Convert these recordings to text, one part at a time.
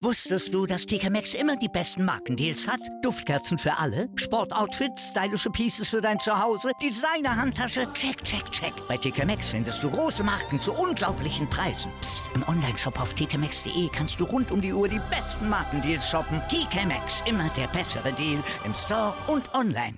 Wusstest du, dass TK Maxx immer die besten Markendeals hat? Duftkerzen für alle, Sportoutfits, stylische Pieces für dein Zuhause, Designer-Handtasche, check, check, check. Bei TK Maxx findest du große Marken zu unglaublichen Preisen. Psst. Im Onlineshop auf tkmaxx.de kannst du rund um die Uhr die besten Markendeals shoppen. TK Maxx, immer der bessere Deal im Store und online.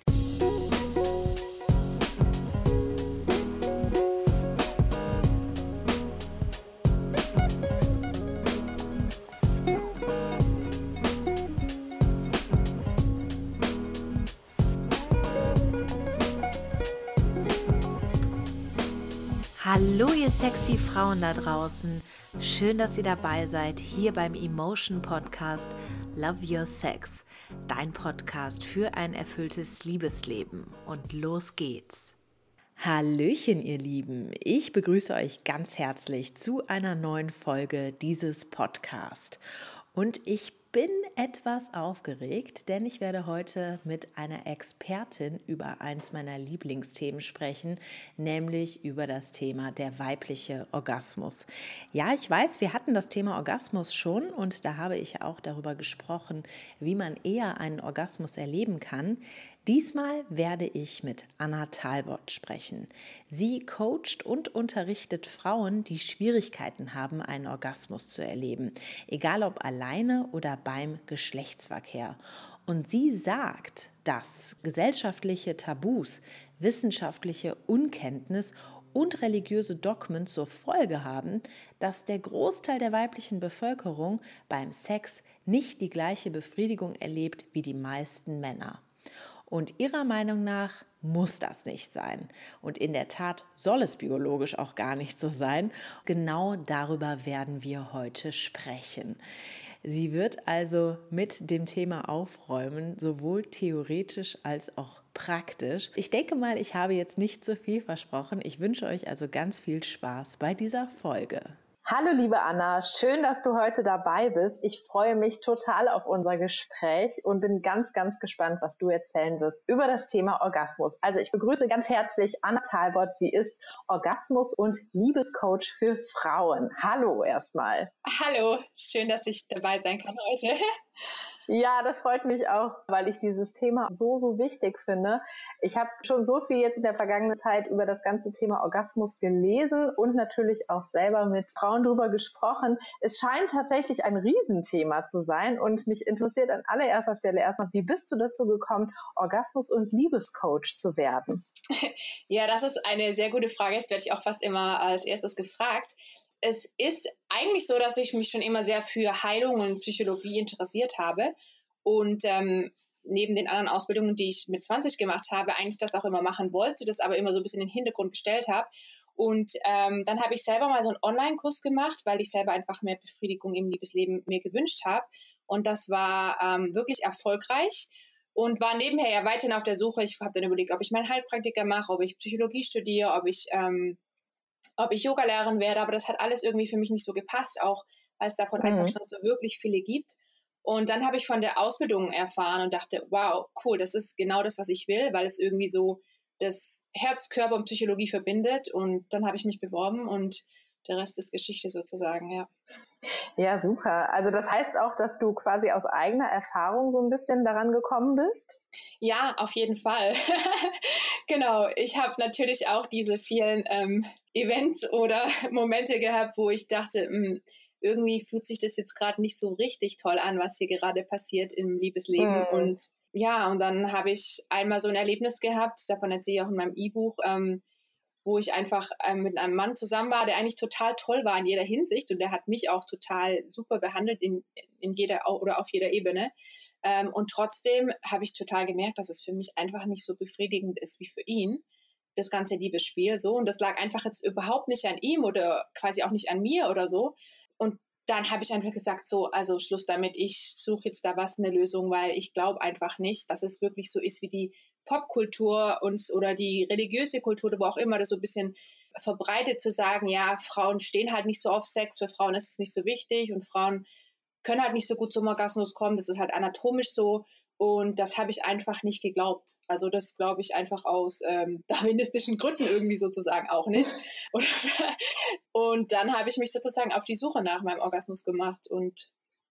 Hallo ihr sexy Frauen da draußen, schön, dass ihr dabei seid, hier beim Emotion Podcast Love Your Sex, dein Podcast für ein erfülltes Liebesleben. Und los geht's! Hallöchen ihr Lieben, ich begrüße euch ganz herzlich zu einer neuen Folge dieses Podcasts. Und ich bin etwas aufgeregt, denn ich werde heute mit einer Expertin über eins meiner Lieblingsthemen sprechen, nämlich über das Thema der weibliche Orgasmus. Ja, ich weiß, wir hatten das Thema Orgasmus schon und da habe ich auch darüber gesprochen, wie man eher einen Orgasmus erleben kann. Diesmal werde ich mit Anna Talbot sprechen. Sie coacht und unterrichtet Frauen, die Schwierigkeiten haben, einen Orgasmus zu erleben, egal ob alleine oder beim Geschlechtsverkehr. Und sie sagt, dass gesellschaftliche Tabus, wissenschaftliche Unkenntnis und religiöse Dogmen zur Folge haben, dass der Großteil der weiblichen Bevölkerung beim Sex nicht die gleiche Befriedigung erlebt wie die meisten Männer. Und ihrer Meinung nach muss das nicht sein. Und in der Tat soll es biologisch auch gar nicht so sein. Genau darüber werden wir heute sprechen. Sie wird also mit dem Thema aufräumen, sowohl theoretisch als auch praktisch. Ich denke mal, ich habe jetzt nicht so viel versprochen. Ich wünsche euch also ganz viel Spaß bei dieser Folge. Hallo liebe Anna, schön, dass du heute dabei bist. Ich freue mich total auf unser Gespräch und bin ganz, ganz gespannt, was du erzählen wirst über das Thema Orgasmus. Also ich begrüße ganz herzlich Anna Talbot. Sie ist Orgasmus- und Liebescoach für Frauen. Hallo erstmal. Hallo, schön, dass ich dabei sein kann heute. Ja, das freut mich auch, weil ich dieses Thema so wichtig finde. Ich habe schon so viel jetzt in der vergangenen Zeit über das ganze Thema Orgasmus gelesen und natürlich auch selber mit Frauen drüber gesprochen. Es scheint tatsächlich ein Riesenthema zu sein und mich interessiert an allererster Stelle erstmal, wie bist du dazu gekommen, Orgasmus- und Liebescoach zu werden? Ja, das ist eine sehr gute Frage. Das werde ich auch fast immer als erstes gefragt. Es ist eigentlich so, dass ich mich schon immer sehr für Heilung und Psychologie interessiert habe und neben den anderen Ausbildungen, die ich mit 20 gemacht habe, eigentlich das auch immer machen wollte, das aber immer so ein bisschen in den Hintergrund gestellt habe. Und dann habe ich selber mal so einen Online-Kurs gemacht, weil ich selber einfach mehr Befriedigung im Liebesleben mir gewünscht habe. Und das war wirklich erfolgreich und war nebenher ja weiterhin auf der Suche. Ich habe dann überlegt, ob ich meinen Heilpraktiker mache, ob ich Psychologie studiere, ob ich Yoga-Lehrerin werde, aber das hat alles irgendwie für mich nicht so gepasst, auch weil es davon einfach schon so wirklich viele gibt. Und dann habe ich von der Ausbildung erfahren und dachte, wow, cool, das ist genau das, was ich will, weil es irgendwie so das Herz, Körper und Psychologie verbindet. Und dann habe ich mich beworben und der Rest ist Geschichte sozusagen, ja. Ja, super. Also das heißt auch, dass du quasi aus eigener Erfahrung so ein bisschen daran gekommen bist? Ja, auf jeden Fall. Genau, ich habe natürlich auch diese vielen Events oder Momente gehabt, wo ich dachte, irgendwie fühlt sich das jetzt gerade nicht so richtig toll an, was hier gerade passiert im Liebesleben. Und ja, und dann habe ich einmal so ein Erlebnis gehabt, davon erzähle ich auch in meinem E-Buch, wo ich einfach mit einem Mann zusammen war, der eigentlich total toll war in jeder Hinsicht und der hat mich auch total super behandelt in jeder oder auf jeder Ebene. Und trotzdem habe ich total gemerkt, dass es für mich einfach nicht so befriedigend ist wie für ihn, das ganze Liebesspiel so. Und das lag einfach jetzt überhaupt nicht an ihm oder quasi auch nicht an mir oder so. Und dann habe ich einfach gesagt, so, also Schluss damit, ich suche jetzt da eine Lösung, weil ich glaube einfach nicht, dass es wirklich so ist, wie die Popkultur uns oder die religiöse Kultur, wo auch immer das so ein bisschen verbreitet zu sagen, ja, Frauen stehen halt nicht so auf Sex, für Frauen ist es nicht so wichtig und Frauen können halt nicht so gut zum Orgasmus kommen, das ist halt anatomisch so und das habe ich einfach nicht geglaubt. Also das glaube ich einfach aus darwinistischen Gründen irgendwie sozusagen auch nicht. Und dann habe ich mich sozusagen auf die Suche nach meinem Orgasmus gemacht und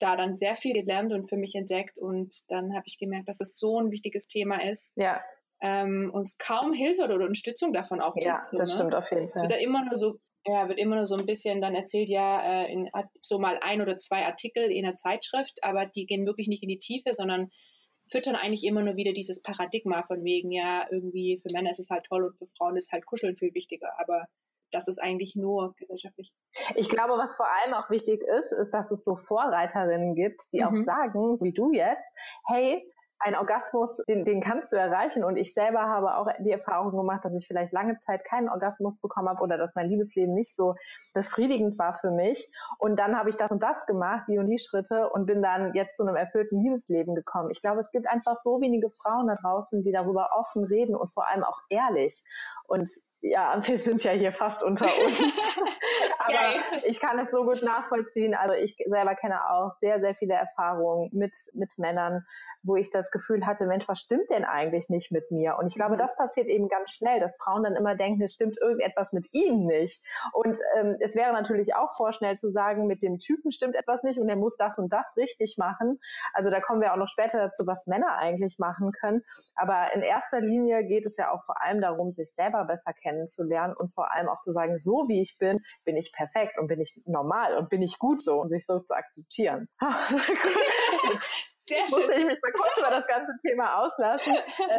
da dann sehr viel gelernt und für mich entdeckt und dann habe ich gemerkt, dass es so ein wichtiges Thema ist. Ja. Uns kaum Hilfe oder Unterstützung davon auch gibt. Ja, so, das stimmt auf jeden Es Fall. wird wird immer nur so ein bisschen dann erzählt, so mal 1 oder 2 Artikel in einer Zeitschrift, aber die gehen wirklich nicht in die Tiefe, sondern füttern eigentlich immer nur wieder dieses Paradigma von wegen, ja, irgendwie für Männer ist es halt toll und für Frauen ist halt Kuscheln viel wichtiger, aber das ist eigentlich nur gesellschaftlich. Ich glaube, was vor allem auch wichtig ist, dass es so Vorreiterinnen gibt, die auch sagen, so wie du jetzt, hey, ein Orgasmus, den kannst du erreichen. Und ich selber habe auch die Erfahrung gemacht, dass ich vielleicht lange Zeit keinen Orgasmus bekommen habe oder dass mein Liebesleben nicht so befriedigend war für mich. Und dann habe ich das und das gemacht, die und die Schritte und bin dann jetzt zu einem erfüllten Liebesleben gekommen. Ich glaube, es gibt einfach so wenige Frauen da draußen, die darüber offen reden und vor allem auch ehrlich. Und ja, wir sind ja hier fast unter uns, aber ich kann es so gut nachvollziehen. Also ich selber kenne auch sehr, sehr viele Erfahrungen mit Männern, wo ich das Gefühl hatte, Mensch, was stimmt denn eigentlich nicht mit mir? Und ich glaube, das passiert eben ganz schnell, dass Frauen dann immer denken, es stimmt irgendetwas mit ihnen nicht. Und es wäre natürlich auch vorschnell zu sagen, mit dem Typen stimmt etwas nicht und er muss das und das richtig machen. Also da kommen wir auch noch später dazu, was Männer eigentlich machen können. Aber in erster Linie geht es ja auch vor allem darum, sich selber besser kennenzulernen und vor allem auch zu sagen, so wie ich bin, bin ich perfekt und bin ich normal und bin ich gut so und sich so zu akzeptieren. Sehr schön. Musste ich mich mal kurz über das ganze Thema auslassen.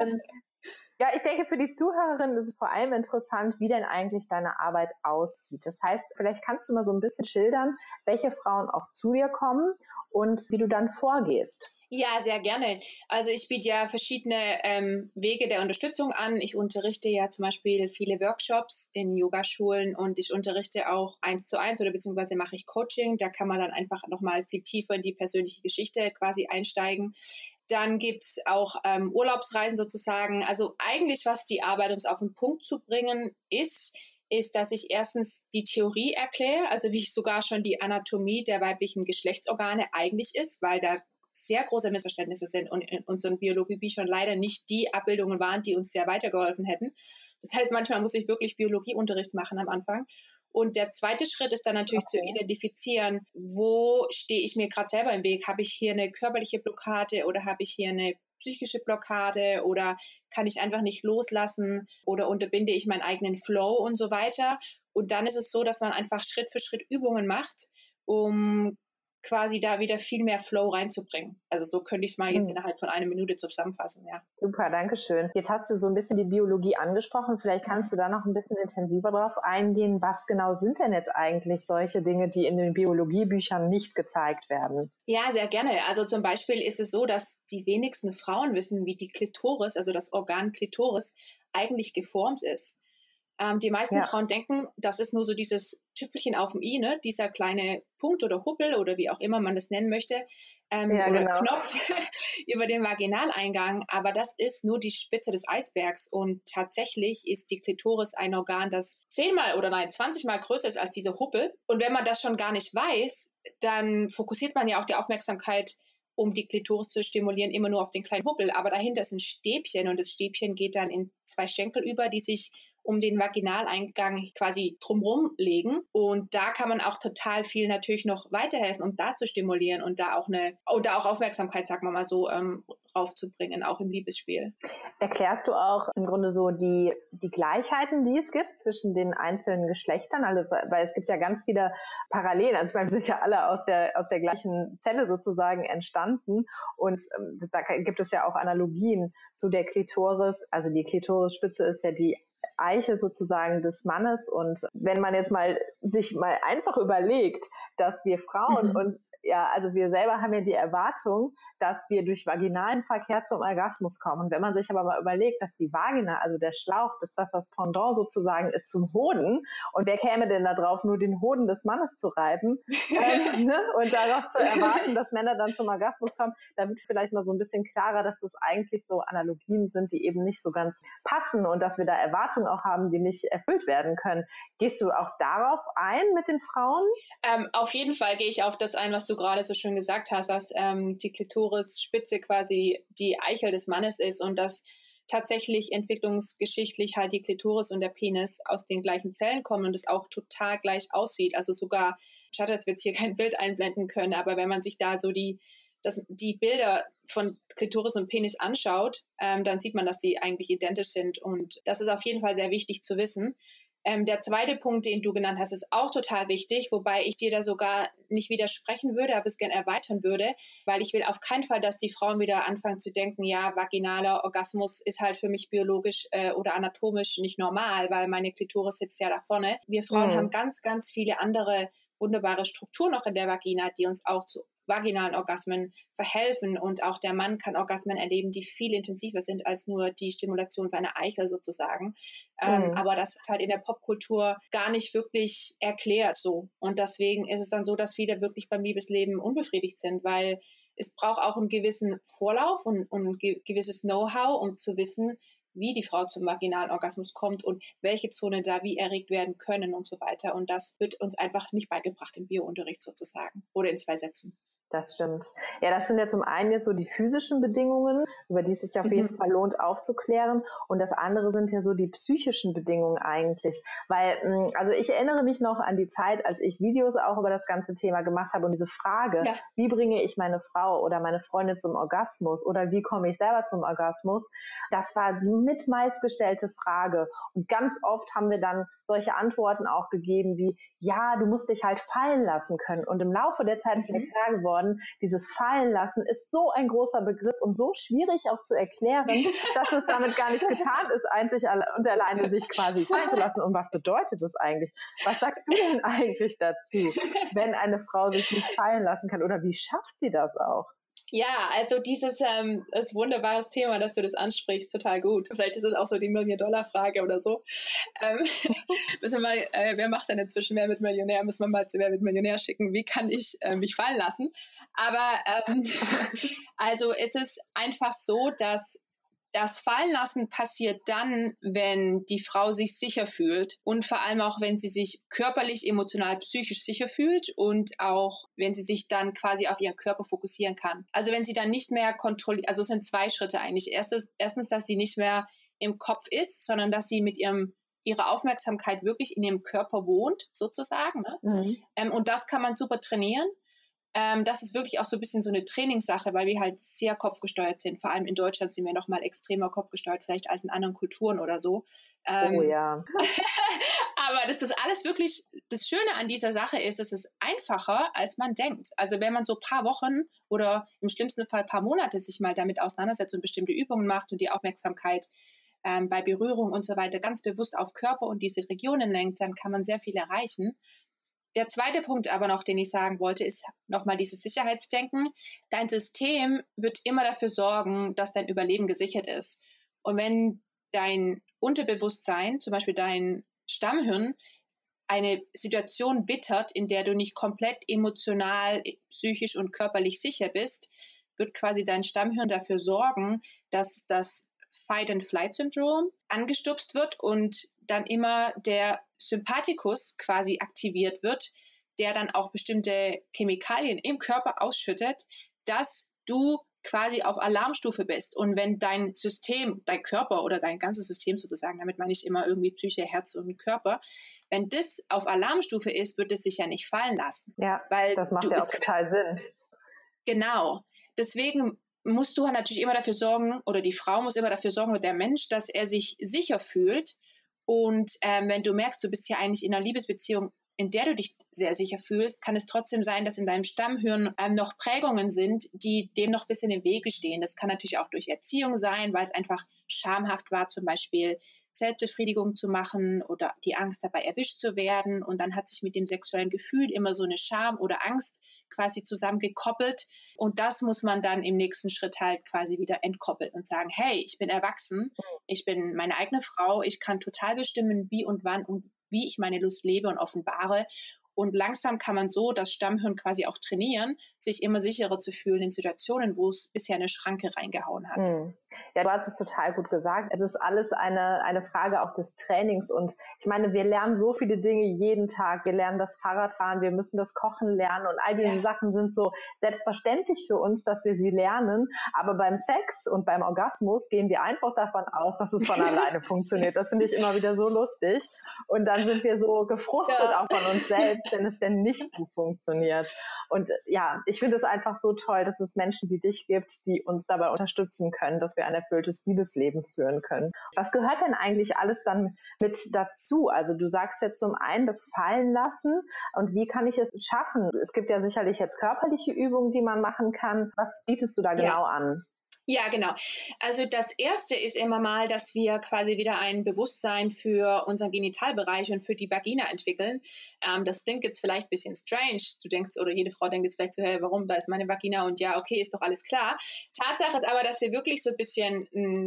Ja, ich denke, für die Zuhörerinnen ist es vor allem interessant, wie denn eigentlich deine Arbeit aussieht. Das heißt, vielleicht kannst du mal so ein bisschen schildern, welche Frauen auch zu dir kommen und wie du dann vorgehst. Ja, sehr gerne. Also ich biete ja verschiedene Wege der Unterstützung an. Ich unterrichte ja zum Beispiel viele Workshops in Yogaschulen und ich unterrichte auch 1:1 oder beziehungsweise mache ich Coaching. Da kann man dann einfach nochmal viel tiefer in die persönliche Geschichte quasi einsteigen. Dann gibt's auch Urlaubsreisen sozusagen. Also eigentlich, was die Arbeit, um es auf den Punkt zu bringen, ist, dass ich erstens die Theorie erkläre, also wie sogar schon die Anatomie der weiblichen Geschlechtsorgane eigentlich ist, weil da sehr große Missverständnisse sind und in unseren Biologiebüchern leider nicht die Abbildungen waren, die uns sehr weitergeholfen hätten. Das heißt, manchmal muss ich wirklich Biologieunterricht machen am Anfang. Und der zweite Schritt ist dann natürlich zu identifizieren, wo stehe ich mir gerade selber im Weg? Habe ich hier eine körperliche Blockade oder habe ich hier eine psychische Blockade oder kann ich einfach nicht loslassen oder unterbinde ich meinen eigenen Flow und so weiter. Und dann ist es so, dass man einfach Schritt für Schritt Übungen macht, um quasi da wieder viel mehr Flow reinzubringen. Also so könnte ich es mal jetzt innerhalb von 1 Minute zusammenfassen, ja. Super, danke schön. Jetzt hast du so ein bisschen die Biologie angesprochen. Vielleicht kannst du da noch ein bisschen intensiver drauf eingehen. Was genau sind denn jetzt eigentlich solche Dinge, die in den Biologiebüchern nicht gezeigt werden? Ja, sehr gerne. Also zum Beispiel ist es so, dass die wenigsten Frauen wissen, wie die Klitoris, also das Organ Klitoris, eigentlich geformt ist. Die meisten Frauen denken, das ist nur so dieses Tüpfelchen auf dem i, ne? Dieser kleine Punkt oder Huppel oder wie auch immer man das nennen möchte, oder Knopf über den Vaginaleingang. Aber das ist nur die Spitze des Eisbergs. Und tatsächlich ist die Klitoris ein Organ, das 20-mal größer ist als diese Huppel. Und wenn man das schon gar nicht weiß, dann fokussiert man ja auch die Aufmerksamkeit, um die Klitoris zu stimulieren, immer nur auf den kleinen Huppel. Aber dahinter ist ein Stäbchen und das Stäbchen geht dann in 2 Schenkel über, die sich um den Vaginaleingang quasi drumherum legen. Und da kann man auch total viel natürlich noch weiterhelfen, um da zu stimulieren und da auch Aufmerksamkeit, sagen wir mal so, raufzubringen, auch im Liebesspiel. Erklärst du auch im Grunde so die Gleichheiten, die es gibt zwischen den einzelnen Geschlechtern? Also, weil es gibt ja ganz viele Parallelen. Also ich meine, wir sind ja alle aus der gleichen Zelle sozusagen entstanden und da gibt es ja auch Analogien zu der Klitoris. Also die Klitorisspitze ist ja die Eiche sozusagen des Mannes und wenn man jetzt sich mal einfach überlegt, dass wir Frauen und ja, also wir selber haben ja die Erwartung, dass wir durch vaginalen Verkehr zum Orgasmus kommen. Und wenn man sich aber mal überlegt, dass die Vagina, also der Schlauch, dass das Pendant sozusagen ist zum Hoden. Und wer käme denn da drauf, nur den Hoden des Mannes zu reiben und darauf zu erwarten, dass Männer dann zum Orgasmus kommen, da wird vielleicht mal so ein bisschen klarer, dass das eigentlich so Analogien sind, die eben nicht so ganz passen und dass wir da Erwartungen auch haben, die nicht erfüllt werden können. Gehst du auch darauf ein mit den Frauen? Auf jeden Fall gehe ich auf das ein, was du gerade so schön gesagt hast, dass die Klitorisspitze quasi die Eichel des Mannes ist und dass tatsächlich entwicklungsgeschichtlich halt die Klitoris und der Penis aus den gleichen Zellen kommen und es auch total gleich aussieht. Also sogar, schade, dass wir jetzt hier kein Bild einblenden können, aber wenn man sich da so die Bilder von Klitoris und Penis anschaut, dann sieht man, dass die eigentlich identisch sind. Und das ist auf jeden Fall sehr wichtig zu wissen. Der zweite Punkt, den du genannt hast, ist auch total wichtig, wobei ich dir da sogar nicht widersprechen würde, aber es gerne erweitern würde, weil ich will auf keinen Fall, dass die Frauen wieder anfangen zu denken, ja, vaginaler Orgasmus ist halt für mich biologisch oder anatomisch nicht normal, weil meine Klitoris sitzt ja da vorne. Wir Frauen haben ganz, ganz viele andere wunderbare Strukturen noch in der Vagina, die uns auch zu vaginalen Orgasmen verhelfen, und auch der Mann kann Orgasmen erleben, die viel intensiver sind als nur die Stimulation seiner Eichel sozusagen. Aber das wird halt in der Popkultur gar nicht wirklich erklärt so. Und deswegen ist es dann so, dass viele wirklich beim Liebesleben unbefriedigt sind, weil es braucht auch einen gewissen Vorlauf und ein gewisses Know-how, um zu wissen, wie die Frau zum vaginalen Orgasmus kommt und welche Zonen da wie erregt werden können und so weiter. Und das wird uns einfach nicht beigebracht im Biounterricht sozusagen oder in 2 Sätzen. Das stimmt. Ja, das sind ja zum einen jetzt so die physischen Bedingungen, über die es sich auf jeden Fall lohnt aufzuklären. Und das andere sind ja so die psychischen Bedingungen eigentlich. Weil, also ich erinnere mich noch an die Zeit, als ich Videos auch über das ganze Thema gemacht habe und diese Frage, wie bringe ich meine Frau oder meine Freundin zum Orgasmus oder wie komme ich selber zum Orgasmus, das war die mitmeistgestellte Frage. Und ganz oft haben wir dann solche Antworten auch gegeben wie, ja, du musst dich halt fallen lassen können. Und im Laufe der Zeit ist mir klar geworden, dieses Fallen lassen ist so ein großer Begriff und so schwierig auch zu erklären, dass es damit gar nicht getan ist, einzig und alleine sich quasi fallen zu lassen. Und was bedeutet das eigentlich? Was sagst du denn eigentlich dazu, wenn eine Frau sich nicht fallen lassen kann? Oder wie schafft sie das auch? Ja, also dieses ist wunderbares Thema, dass du das ansprichst, total gut. Vielleicht ist es auch so die Million-Dollar-Frage oder so. Müssen wir mal, wer macht denn inzwischen Wer wird Millionär? Müssen wir mal zu Wer wird Millionär schicken, wie kann ich mich fallen lassen? Aber also es ist einfach so, dass das Fallenlassen passiert dann, wenn die Frau sich sicher fühlt und vor allem auch, wenn sie sich körperlich, emotional, psychisch sicher fühlt und auch, wenn sie sich dann quasi auf ihren Körper fokussieren kann. Also wenn sie dann nicht mehr kontrolliert, also es sind 2 Schritte eigentlich. Erstens, dass sie nicht mehr im Kopf ist, sondern dass sie mit ihrer Aufmerksamkeit wirklich in ihrem Körper wohnt, sozusagen. Ne? Und das kann man super trainieren. Das ist wirklich auch so ein bisschen so eine Trainingssache, weil wir halt sehr kopfgesteuert sind. Vor allem in Deutschland sind wir noch mal extremer kopfgesteuert, vielleicht als in anderen Kulturen oder so. Oh ja. Aber das ist alles wirklich, das Schöne an dieser Sache ist, es ist einfacher, als man denkt. Also wenn man so ein paar Wochen oder im schlimmsten Fall ein paar Monate sich mal damit auseinandersetzt und bestimmte Übungen macht und die Aufmerksamkeit bei Berührung und so weiter ganz bewusst auf Körper und diese Regionen lenkt, dann kann man sehr viel erreichen. Der zweite Punkt aber noch, den ich sagen wollte, ist nochmal dieses Sicherheitsdenken. Dein System wird immer dafür sorgen, dass dein Überleben gesichert ist. Und wenn dein Unterbewusstsein, zum Beispiel dein Stammhirn, eine Situation wittert, in der du nicht komplett emotional, psychisch und körperlich sicher bist, wird quasi dein Stammhirn dafür sorgen, dass das Fight-and-Flight-Syndrom angestupst wird und dann immer der Sympathikus quasi aktiviert wird, der dann auch bestimmte Chemikalien im Körper ausschüttet, dass du quasi auf Alarmstufe bist. Und wenn dein System, dein Körper oder dein ganzes System sozusagen, damit meine ich immer irgendwie Psyche, Herz und Körper, wenn das auf Alarmstufe ist, wird es sich ja nicht fallen lassen. Ja, weil das macht ja auch total Sinn. Genau. Deswegen musst du natürlich immer dafür sorgen, oder die Frau muss immer dafür sorgen, oder der Mensch, dass er sich sicher fühlt. Und wenn du merkst, du bist ja eigentlich in einer Liebesbeziehung, in der du dich sehr sicher fühlst, kann es trotzdem sein, dass in deinem Stammhirn noch Prägungen sind, die dem noch ein bisschen im Wege stehen. Das kann natürlich auch durch Erziehung sein, weil es einfach schamhaft war, zum Beispiel Selbstbefriedigung zu machen oder die Angst dabei erwischt zu werden. Und dann hat sich mit dem sexuellen Gefühl immer so eine Scham oder Angst quasi zusammengekoppelt. Und das muss man dann im nächsten Schritt halt quasi wieder entkoppeln und sagen, hey, ich bin erwachsen, ich bin meine eigene Frau, ich kann total bestimmen, wie und wann und wie ich meine Lust lebe und offenbare. Und langsam kann man so das Stammhirn quasi auch trainieren, sich immer sicherer zu fühlen in Situationen, wo es bisher eine Schranke reingehauen hat. Ja, du hast es total gut gesagt. Es ist alles eine Frage auch des Trainings. Und ich meine, wir lernen so viele Dinge jeden Tag. Wir lernen das Fahrradfahren, wir müssen das Kochen lernen. Und all diese Sachen sind so selbstverständlich für uns, dass wir sie lernen. Aber beim Sex und beim Orgasmus gehen wir einfach davon aus, dass es von alleine funktioniert. Das finde ich immer wieder so lustig. Und dann sind wir so gefrustet auch von uns selbst, wenn es denn nicht so funktioniert. Und ja, ich finde es einfach so toll, dass es Menschen wie dich gibt, die uns dabei unterstützen können, dass wir ein erfülltes Liebesleben führen können. Was gehört denn eigentlich alles dann mit dazu? Also du sagst jetzt zum einen das Fallen lassen und wie kann ich es schaffen? Es gibt ja sicherlich jetzt körperliche Übungen, die man machen kann. Was bietest du da genau an? Ja, genau. Also das Erste ist immer mal, dass wir quasi wieder ein Bewusstsein für unseren Genitalbereich und für die Vagina entwickeln. Das klingt jetzt vielleicht ein bisschen strange. Du denkst, oder jede Frau denkt jetzt vielleicht so, hey, warum, da ist meine Vagina und ja, okay, ist doch alles klar. Tatsache ist aber, dass wir wirklich so ein bisschen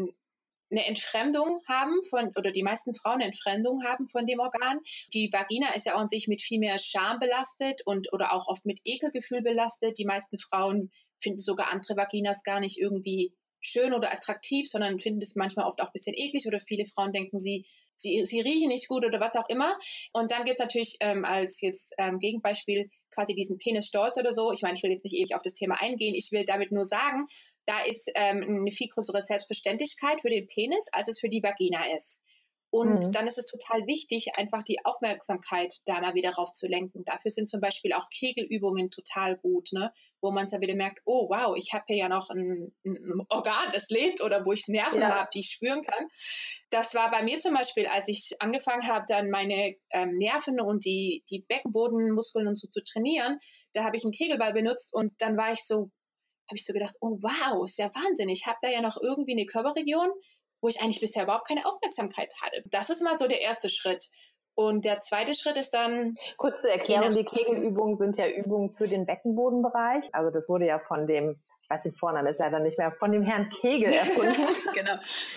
eine Entfremdung haben oder die meisten Frauen eine Entfremdung haben von dem Organ. Die Vagina ist ja auch an sich mit viel mehr Scham belastet oder auch oft mit Ekelgefühl belastet. Die meisten Frauen finden sogar andere Vaginas gar nicht irgendwie schön oder attraktiv, sondern finden es manchmal oft auch ein bisschen eklig oder viele Frauen denken, sie riechen nicht gut oder was auch immer. Und dann gibt es natürlich als jetzt Gegenbeispiel quasi diesen Penisstolz oder so. Ich meine, ich will jetzt nicht ewig auf das Thema eingehen. Ich will damit nur sagen, da ist eine viel größere Selbstverständlichkeit für den Penis, als es für die Vagina ist. Und dann ist es total wichtig, einfach die Aufmerksamkeit da mal wieder drauf zu lenken. Dafür sind zum Beispiel auch Kegelübungen total gut, ne? Wo man es ja wieder merkt, oh wow, ich habe hier ja noch ein Organ, das lebt oder wo ich Nerven habe, die ich spüren kann. Das war bei mir zum Beispiel, als ich angefangen habe, dann meine Nerven und die Beckenbodenmuskeln und so zu trainieren, da habe ich einen Kegelball benutzt und dann habe ich so gedacht, oh wow, ist ja Wahnsinn. Ich habe da ja noch irgendwie eine Körperregion, wo ich eigentlich bisher überhaupt keine Aufmerksamkeit hatte. Das ist mal so der erste Schritt. Und der zweite Schritt ist dann... Kurz zur Erklärung, die Kegelübungen sind ja Übungen für den Beckenbodenbereich. Also das wurde ja von dem, ich weiß den Vornamen ist leider nicht mehr, von dem Herrn Kegel erfunden. Genau.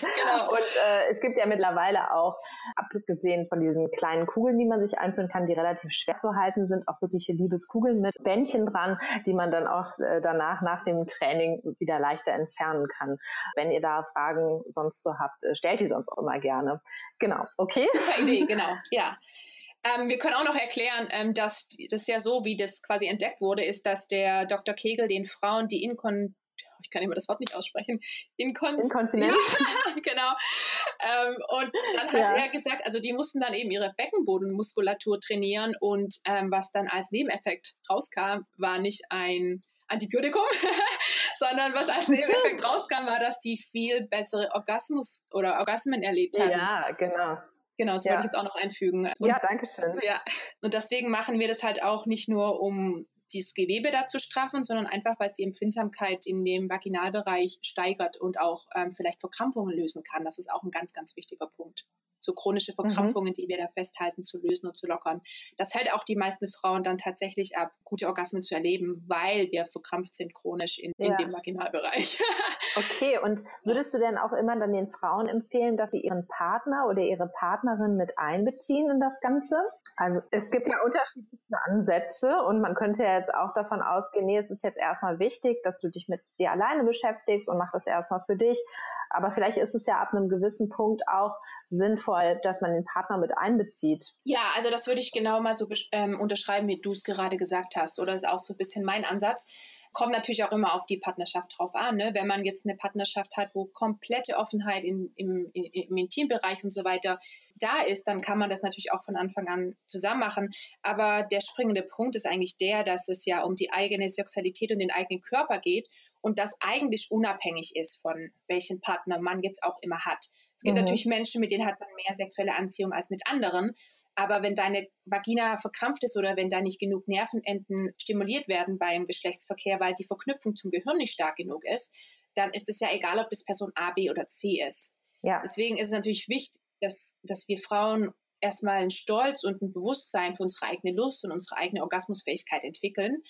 Und es gibt ja mittlerweile auch, abgesehen von diesen kleinen Kugeln, die man sich einführen kann, die relativ schwer zu halten sind, auch wirkliche Liebeskugeln mit Bändchen dran, die man dann auch danach, nach dem Training wieder leichter entfernen kann. Wenn ihr da Fragen sonst so habt, stellt die sonst auch immer gerne. Genau, okay? Super Idee, genau, ja. Wir können auch noch erklären, dass das ja so, wie das quasi entdeckt wurde, ist, dass der Dr. Kegel den Frauen die ich kann immer das Wort nicht aussprechen, Inkontinenz. Genau. Und dann hat er gesagt, also die mussten dann eben ihre Beckenbodenmuskulatur trainieren und was dann als Nebeneffekt rauskam, war nicht ein Antibiotikum, sondern was als Nebeneffekt rauskam, war, dass die viel bessere Orgasmen erlebt haben. Ja, genau. Genau, das wollte ich jetzt auch noch einfügen. Und, ja, danke schön. Ja, und deswegen machen wir das halt auch nicht nur, um dieses Gewebe da zu straffen, sondern einfach, weil es die Empfindsamkeit in dem Vaginalbereich steigert und auch vielleicht Verkrampfungen lösen kann. Das ist auch ein ganz, ganz wichtiger Punkt. So chronische Verkrampfungen, die wir da festhalten, zu lösen und zu lockern. Das hält auch die meisten Frauen dann tatsächlich ab, gute Orgasmen zu erleben, weil wir verkrampft sind chronisch in dem Vaginalbereich. Okay, und würdest du denn auch immer dann den Frauen empfehlen, dass sie ihren Partner oder ihre Partnerin mit einbeziehen in das Ganze? Also es gibt ja unterschiedliche Ansätze und man könnte ja jetzt auch davon ausgehen, nee, es ist jetzt erstmal wichtig, dass du dich mit dir alleine beschäftigst und mach das erstmal für dich. Aber vielleicht ist es ja ab einem gewissen Punkt auch sinnvoll, dass man den Partner mit einbezieht. Ja, also das würde ich genau mal so unterschreiben, wie du es gerade gesagt hast. Oder ist auch so ein bisschen mein Ansatz. Kommt natürlich auch immer auf die Partnerschaft drauf an. Ne? Wenn man jetzt eine Partnerschaft hat, wo komplette Offenheit im Intimbereich und so weiter da ist, dann kann man das natürlich auch von Anfang an zusammen machen. Aber der springende Punkt ist eigentlich der, dass es ja um die eigene Sexualität und den eigenen Körper geht und das eigentlich unabhängig ist, von welchen Partner man jetzt auch immer hat. Es gibt natürlich Menschen, mit denen hat man mehr sexuelle Anziehung als mit anderen. Aber wenn deine Vagina verkrampft ist oder wenn da nicht genug Nervenenden stimuliert werden beim Geschlechtsverkehr, weil die Verknüpfung zum Gehirn nicht stark genug ist, dann ist es ja egal, ob das Person A, B oder C ist. Ja. Deswegen ist es natürlich wichtig, dass wir Frauen erstmal einen Stolz und ein Bewusstsein für unsere eigene Lust und unsere eigene Orgasmusfähigkeit entwickeln.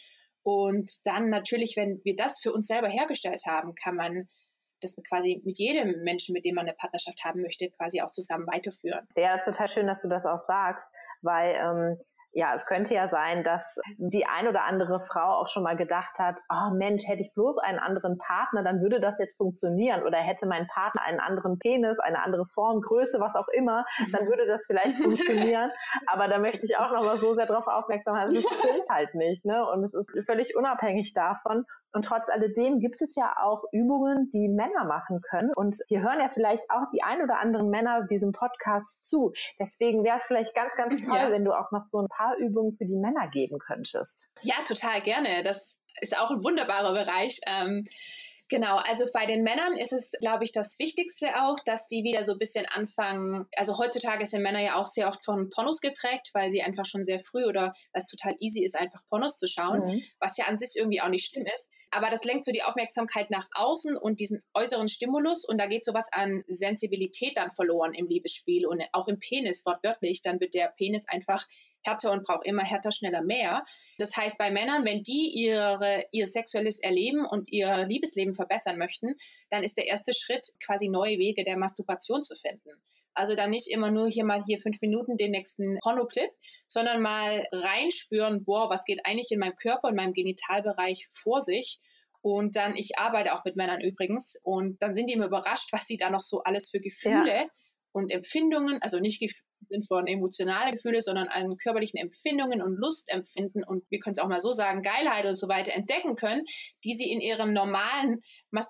Und dann natürlich, wenn wir das für uns selber hergestellt haben, kann man das quasi mit jedem Menschen, mit dem man eine Partnerschaft haben möchte, quasi auch zusammen weiterführen. Ja, das ist total schön, dass du das auch sagst, weil ja, es könnte ja sein, dass die ein oder andere Frau auch schon mal gedacht hat, oh Mensch, hätte ich bloß einen anderen Partner, dann würde das jetzt funktionieren. Oder hätte mein Partner einen anderen Penis, eine andere Form, Größe, was auch immer, dann würde das vielleicht funktionieren. Aber da möchte ich auch noch mal so sehr darauf aufmerksam machen, es stimmt halt nicht, ne? Und es ist völlig unabhängig davon. Und trotz alledem gibt es ja auch Übungen, die Männer machen können. Und hier hören ja vielleicht auch die ein oder anderen Männer diesem Podcast zu. Deswegen wäre es vielleicht ganz, ganz toll, wenn du auch noch so ein paar Übungen für die Männer geben könntest. Ja, total gerne. Das ist auch ein wunderbarer Bereich. Genau, also bei den Männern ist es, glaube ich, das Wichtigste auch, dass die wieder so ein bisschen anfangen, also heutzutage sind Männer ja auch sehr oft von Pornos geprägt, weil sie einfach schon sehr früh oder weil es total easy ist, einfach Pornos zu schauen, was ja an sich irgendwie auch nicht schlimm ist. Aber das lenkt so die Aufmerksamkeit nach außen und diesen äußeren Stimulus und da geht sowas an Sensibilität dann verloren im Liebesspiel und auch im Penis, wortwörtlich, dann wird der Penis einfach härter und braucht immer härter, schneller, mehr. Das heißt, bei Männern, wenn die ihr sexuelles Erleben und ihr Liebesleben verbessern möchten, dann ist der erste Schritt, quasi neue Wege der Masturbation zu finden. Also dann nicht immer nur hier 5 Minuten den nächsten Pornoclip, sondern mal reinspüren, boah, was geht eigentlich in meinem Körper, in meinem Genitalbereich vor sich? Und dann, ich arbeite auch mit Männern übrigens, und dann sind die immer überrascht, was sie da noch so alles für Gefühle und Empfindungen, also nicht Gefühle von emotionalen Gefühle, sondern an körperlichen Empfindungen und Lustempfinden und wir können es auch mal so sagen, Geilheit und so weiter entdecken können, die sie in ihrem normalen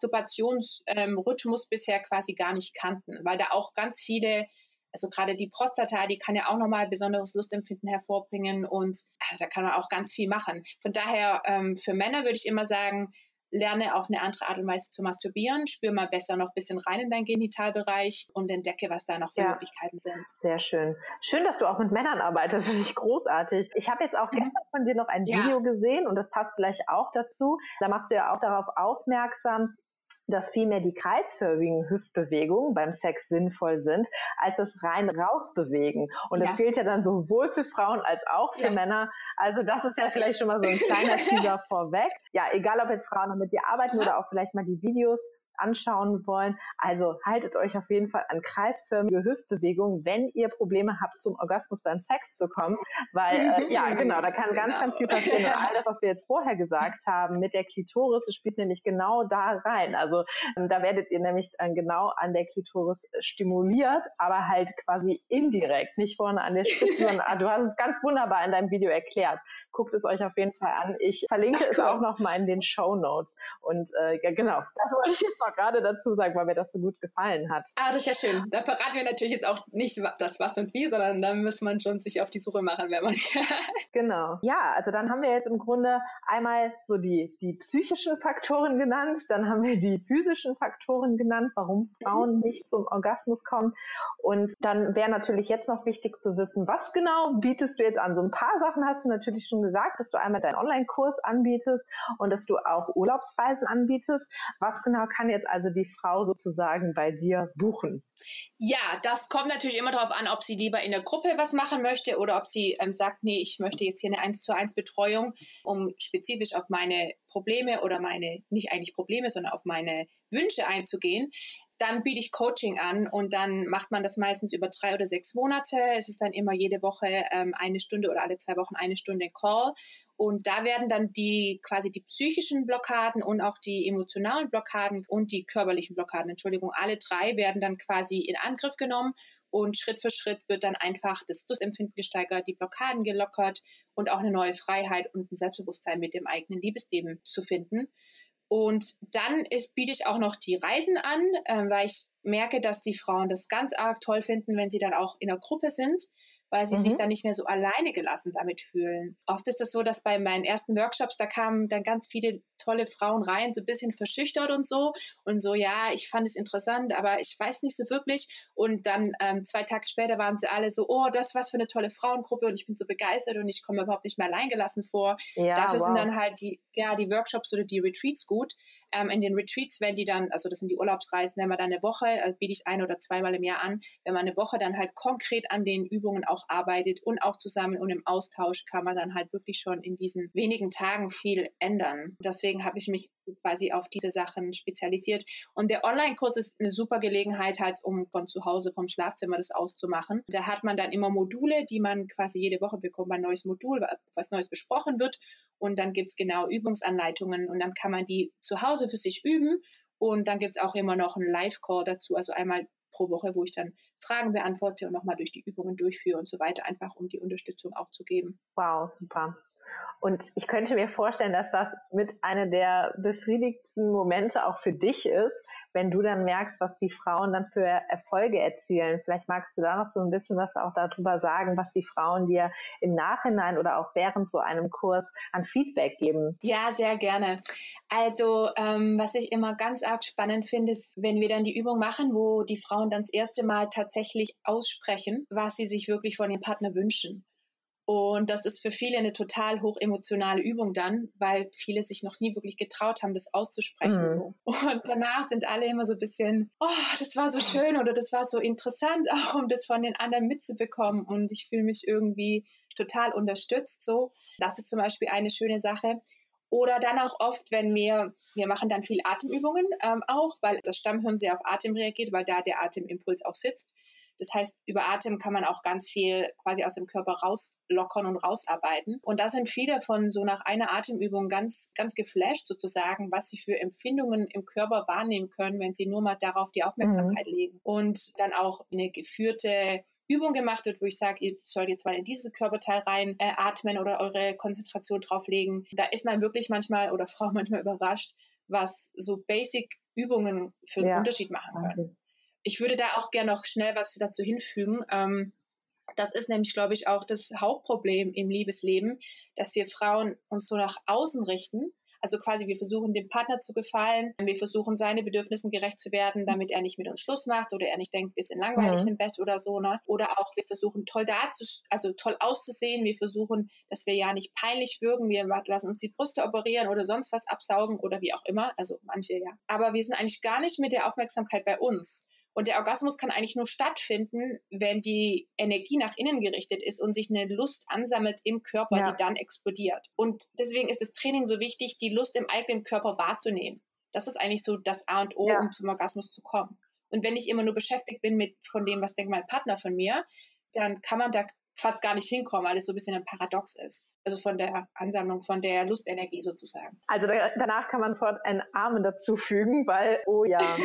Masturbationsrhythmus bisher quasi gar nicht kannten, weil da auch ganz viele, also gerade die Prostata, die kann ja auch nochmal besonderes Lustempfinden hervorbringen und also da kann man auch ganz viel machen. Von daher für Männer würde ich immer sagen, lerne auf eine andere Art und Weise zu masturbieren, spür mal besser noch ein bisschen rein in deinen Genitalbereich und entdecke, was da noch für Möglichkeiten sind. Sehr schön. Schön, dass du auch mit Männern arbeitest, finde ich großartig. Ich habe jetzt auch gestern von dir noch ein Video gesehen und das passt vielleicht auch dazu. Da machst du ja auch darauf aufmerksam, dass vielmehr die kreisförmigen Hüftbewegungen beim Sex sinnvoll sind, als das rein rausbewegen. Und das gilt ja dann sowohl für Frauen als auch für Männer. Also das ist ja vielleicht schon mal so ein kleiner Teaser vorweg. Ja, egal ob jetzt Frauen noch mit dir arbeiten oder auch vielleicht mal die Videos anschauen wollen. Also haltet euch auf jeden Fall an kreisförmige Hüftbewegungen, wenn ihr Probleme habt, zum Orgasmus beim Sex zu kommen, weil da kann ganz viel passieren. Und all das, was wir jetzt vorher gesagt haben mit der Klitoris, das spielt nämlich genau da rein. Also da werdet ihr nämlich genau an der Klitoris stimuliert, aber halt quasi indirekt, nicht vorne an der Spitze, sondern du hast es ganz wunderbar in deinem Video erklärt. Guckt es euch auf jeden Fall an. Ich verlinke es auch noch mal in den Shownotes. Und genau, das wollte ich jetzt noch gerade dazu sagen, weil mir das so gut gefallen hat. Ah, das ist ja schön. Da verraten wir natürlich jetzt auch nicht das Was und Wie, sondern da muss man schon sich auf die Suche machen, wenn man Genau. Ja, also dann haben wir jetzt im Grunde einmal so die psychischen Faktoren genannt, dann haben wir die physischen Faktoren genannt, warum Frauen nicht zum Orgasmus kommen. Und dann wäre natürlich jetzt noch wichtig zu wissen, was genau bietest du jetzt an? So ein paar Sachen hast du natürlich schon gesagt, dass du einmal deinen Online-Kurs anbietest und dass du auch Urlaubsreisen anbietest. Was genau kann jetzt also die Frau sozusagen bei dir buchen? Ja, das kommt natürlich immer darauf an, ob sie lieber in der Gruppe was machen möchte oder ob sie sagt, nee, ich möchte jetzt hier eine 1:1 Betreuung, um spezifisch auf meine Probleme oder nicht eigentlich Probleme, sondern auf meine Wünsche einzugehen. Dann biete ich Coaching an und dann macht man das meistens über 3 oder 6 Monate. Es ist dann immer jede Woche 1 Stunde oder alle 2 Wochen 1 Stunde Call. Und da werden dann quasi die psychischen Blockaden und auch die emotionalen Blockaden und die körperlichen Blockaden, alle 3 werden dann quasi in Angriff genommen und Schritt für Schritt wird dann einfach das Lustempfinden gesteigert, die Blockaden gelockert und auch eine neue Freiheit und ein Selbstbewusstsein mit dem eigenen Liebesleben zu finden. Und dann biete ich auch noch die Reisen an, weil ich merke, dass die Frauen das ganz arg toll finden, wenn sie dann auch in der Gruppe sind, weil sie sich dann nicht mehr so alleine gelassen damit fühlen. Oft ist es so, dass bei meinen ersten Workshops, da kamen dann ganz viele tolle Frauen rein, so ein bisschen verschüchtert und so, ja, ich fand es interessant, aber ich weiß nicht so wirklich. Und dann 2 Tage später waren sie alle so, oh, das ist was für eine tolle Frauengruppe und ich bin so begeistert und ich komme überhaupt nicht mehr alleingelassen vor. Ja, dafür sind dann halt die Workshops oder die Retreats gut. In den Retreats, wenn die dann, also das sind die Urlaubsreisen, wenn man dann eine Woche, biete ich 1- oder 2-mal im Jahr an, wenn man eine Woche dann halt konkret an den Übungen auch auch arbeitet und auch zusammen und im Austausch kann man dann halt wirklich schon in diesen wenigen Tagen viel ändern. Deswegen habe ich mich quasi auf diese Sachen spezialisiert. Und der Online-Kurs ist eine super Gelegenheit, halt um von zu Hause, vom Schlafzimmer das auszumachen. Da hat man dann immer Module, die man quasi jede Woche bekommt, ein neues Modul, was Neues besprochen wird. Und dann gibt es genau Übungsanleitungen und dann kann man die zu Hause für sich üben. Und dann gibt es auch immer noch einen Live-Call dazu, also einmal pro Woche, wo ich dann Fragen beantworte und nochmal durch die Übungen durchführe und so weiter, einfach um die Unterstützung auch zu geben. Wow, super. Und ich könnte mir vorstellen, dass das mit einer der befriedigendsten Momente auch für dich ist, wenn du dann merkst, was die Frauen dann für Erfolge erzielen. Vielleicht magst du da noch so ein bisschen was auch darüber sagen, was die Frauen dir im Nachhinein oder auch während so einem Kurs an Feedback geben. Ja, sehr gerne. Also was ich immer ganz arg spannend finde, ist, wenn wir dann die Übung machen, wo die Frauen dann das erste Mal tatsächlich aussprechen, was sie sich wirklich von ihrem Partner wünschen. Und das ist für viele eine total hochemotionale Übung dann, weil viele sich noch nie wirklich getraut haben, das auszusprechen. So. Und danach sind alle immer so ein bisschen, oh, das war so schön oder das war so interessant, auch um das von den anderen mitzubekommen. Und ich fühle mich irgendwie total unterstützt. So. Das ist zum Beispiel eine schöne Sache. Oder dann auch oft, wenn wir machen dann viel Atemübungen auch, weil das Stammhirn sehr auf Atem reagiert, weil da der Atemimpuls auch sitzt. Das heißt, über Atem kann man auch ganz viel quasi aus dem Körper rauslockern und rausarbeiten. Und da sind viele von so nach einer Atemübung ganz, ganz geflasht sozusagen, was sie für Empfindungen im Körper wahrnehmen können, wenn sie nur mal darauf die Aufmerksamkeit legen. Und dann auch eine geführte Übung gemacht wird, wo ich sage, ihr sollt jetzt mal in dieses Körperteil rein atmen oder eure Konzentration drauflegen. Da ist man wirklich manchmal oder Frau manchmal überrascht, was so Basic-Übungen für einen Unterschied machen können. Ich würde da auch gerne noch schnell was dazu hinfügen. Das ist nämlich, glaube ich, auch das Hauptproblem im Liebesleben, dass wir Frauen uns so nach außen richten. Also quasi wir versuchen, dem Partner zu gefallen. Wir versuchen, seine Bedürfnissen gerecht zu werden, damit er nicht mit uns Schluss macht oder er nicht denkt, wir sind langweilig im Bett oder so. Ne? Oder auch wir versuchen, toll auszusehen. Wir versuchen, dass wir ja nicht peinlich wirken. Wir lassen uns die Brüste operieren oder sonst was absaugen oder wie auch immer. Also manche ja. Aber wir sind eigentlich gar nicht mit der Aufmerksamkeit bei uns. Und der Orgasmus kann eigentlich nur stattfinden, wenn die Energie nach innen gerichtet ist und sich eine Lust ansammelt im Körper, die dann explodiert. Und deswegen ist das Training so wichtig, die Lust im eigenen Körper wahrzunehmen. Das ist eigentlich so das A und O, um zum Orgasmus zu kommen. Und wenn ich immer nur beschäftigt bin von dem, was denkt mein Partner von mir, dann kann man da fast gar nicht hinkommen, weil es so ein bisschen ein Paradox ist. Also von der Ansammlung, von der Lustenergie sozusagen. Also danach kann man sofort einen Amen dazufügen, weil, oh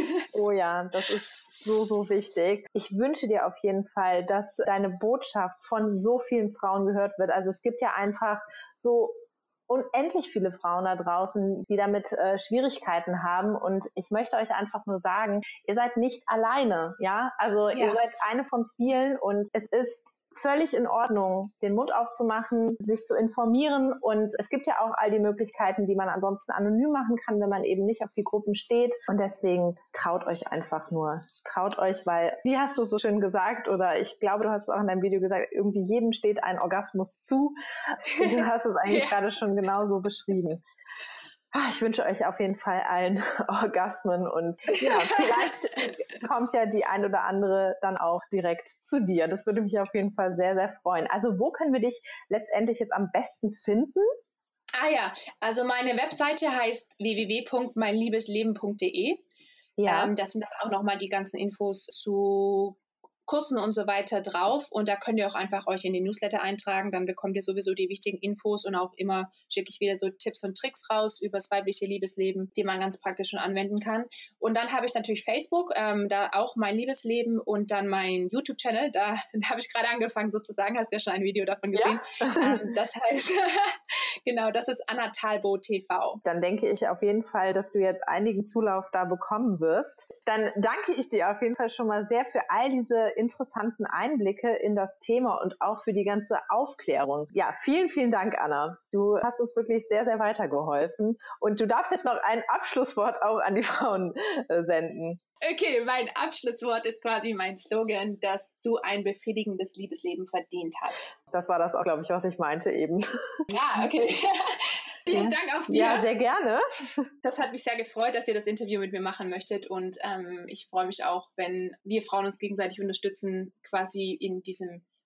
ja, das ist so wichtig. Ich wünsche dir auf jeden Fall, dass deine Botschaft von so vielen Frauen gehört wird. Also es gibt ja einfach so unendlich viele Frauen da draußen, die damit Schwierigkeiten haben. Und ich möchte euch einfach nur sagen, ihr seid nicht alleine, ja? Also ihr seid eine von vielen und es ist völlig in Ordnung, den Mund aufzumachen, sich zu informieren und es gibt ja auch all die Möglichkeiten, die man ansonsten anonym machen kann, wenn man eben nicht auf die Gruppen steht und deswegen traut euch einfach nur. Traut euch, weil, wie hast du so schön gesagt oder ich glaube, du hast es auch in deinem Video gesagt, irgendwie jedem steht ein Orgasmus zu. Du hast es eigentlich gerade schon genauso beschrieben. Ich wünsche euch auf jeden Fall allen Orgasmen und ja, vielleicht kommt ja die ein oder andere dann auch direkt zu dir. Das würde mich auf jeden Fall sehr, sehr freuen. Also wo können wir dich letztendlich jetzt am besten finden? Also meine Webseite heißt www.meinliebesleben.de. Das sind dann auch nochmal die ganzen Infos zu Kursen und so weiter drauf und da könnt ihr auch einfach euch in den Newsletter eintragen, dann bekommt ihr sowieso die wichtigen Infos und auch immer schicke ich wieder so Tipps und Tricks raus über das weibliche Liebesleben, die man ganz praktisch schon anwenden kann. Und dann habe ich natürlich Facebook, da auch mein Liebesleben und dann mein YouTube-Channel, da habe ich gerade angefangen sozusagen, hast ja schon ein Video davon gesehen. Ja. Das heißt, genau, das ist Anna Talbo TV. Dann denke ich auf jeden Fall, dass du jetzt einigen Zulauf da bekommen wirst. Dann danke ich dir auf jeden Fall schon mal sehr für all diese interessanten Einblicke in das Thema und auch für die ganze Aufklärung. Ja, vielen, vielen Dank, Anna. Du hast uns wirklich sehr, sehr weitergeholfen und du darfst jetzt noch ein Abschlusswort auch an die Frauen senden. Okay, mein Abschlusswort ist quasi mein Slogan, dass du ein befriedigendes Liebesleben verdient hast. Das war das auch, glaube ich, was ich meinte eben. Ja, okay. Vielen Dank auch dir. Ja, sehr gerne. Das hat mich sehr gefreut, dass ihr das Interview mit mir machen möchtet und ich freue mich auch, wenn wir Frauen uns gegenseitig unterstützen, quasi in diesem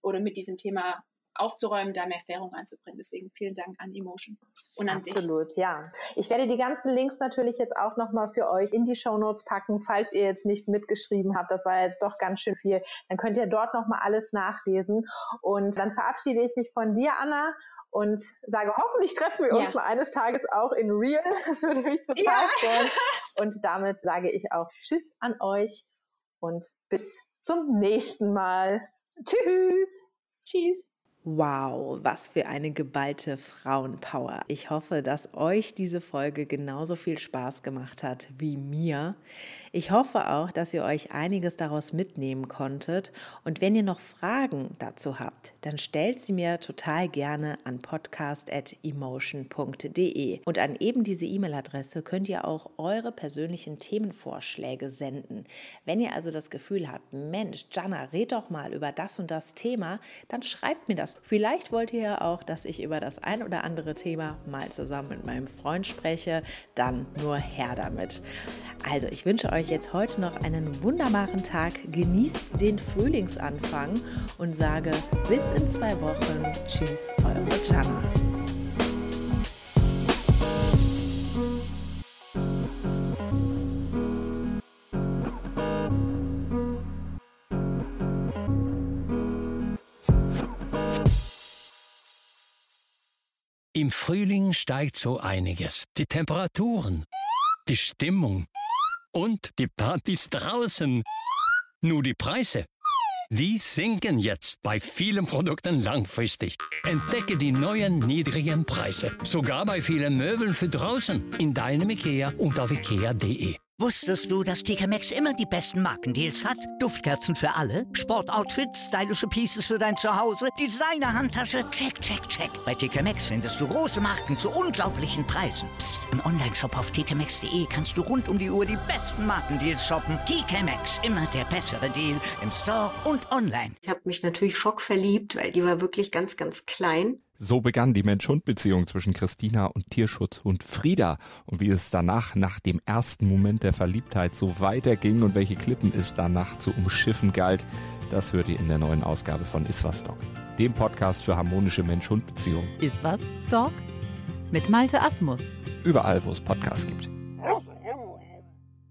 oder mit diesem Thema aufzuräumen, da mehr Klärung reinzubringen. Deswegen vielen Dank an Emotion und an dich. Absolut, ja. Ich werde die ganzen Links natürlich jetzt auch nochmal für euch in die Shownotes packen, falls ihr jetzt nicht mitgeschrieben habt. Das war jetzt doch ganz schön viel. Dann könnt ihr dort nochmal alles nachlesen. Und dann verabschiede ich mich von dir, Anna, und sage, hoffentlich treffen wir uns mal eines Tages auch in Real. Das würde mich total freuen. Und damit sage ich auch Tschüss an euch und bis zum nächsten Mal. Tschüss. Tschüss. Wow, was für eine geballte Frauenpower. Ich hoffe, dass euch diese Folge genauso viel Spaß gemacht hat wie mir. Ich hoffe auch, dass ihr euch einiges daraus mitnehmen konntet. Und wenn ihr noch Fragen dazu habt, dann stellt sie mir total gerne an podcast@emotion.de. Und an eben diese E-Mail-Adresse könnt ihr auch eure persönlichen Themenvorschläge senden. Wenn ihr also das Gefühl habt, Mensch, Jana, red doch mal über das und das Thema, dann schreibt mir das. Vielleicht wollt ihr ja auch, dass ich über das ein oder andere Thema mal zusammen mit meinem Freund spreche, dann nur her damit. Also, ich wünsche euch jetzt heute noch einen wunderbaren Tag, genießt den Frühlingsanfang und sage bis in 2 Wochen. Tschüss, eure Jana. Im Frühling steigt so einiges. Die Temperaturen, die Stimmung und die Partys draußen. Nur die Preise, die sinken jetzt bei vielen Produkten langfristig. Entdecke die neuen niedrigen Preise. Sogar bei vielen Möbeln für draußen. In deinem IKEA und auf ikea.de. Wusstest du, dass TK Maxx immer die besten Markendeals hat? Duftkerzen für alle, Sportoutfits, stylische Pieces für dein Zuhause, Designer-Handtasche, check, check, check. Bei TK Maxx findest du große Marken zu unglaublichen Preisen. Psst. Im Onlineshop auf tkmaxx.de kannst du rund um die Uhr die besten Markendeals shoppen. TK Maxx, immer der bessere Deal im Store und online. Ich habe mich natürlich schockverliebt, weil die war wirklich ganz, ganz klein. So begann die Mensch-Hund-Beziehung zwischen Christina und Tierschutzhund Frieda. Und wie es danach, nach dem ersten Moment der Verliebtheit, so weiterging und welche Klippen es danach zu umschiffen galt, das hört ihr in der neuen Ausgabe von Iswas Dog, dem Podcast für harmonische Mensch-Hund-Beziehungen. Iswas Dog mit Malte Asmus. Überall, wo es Podcasts gibt.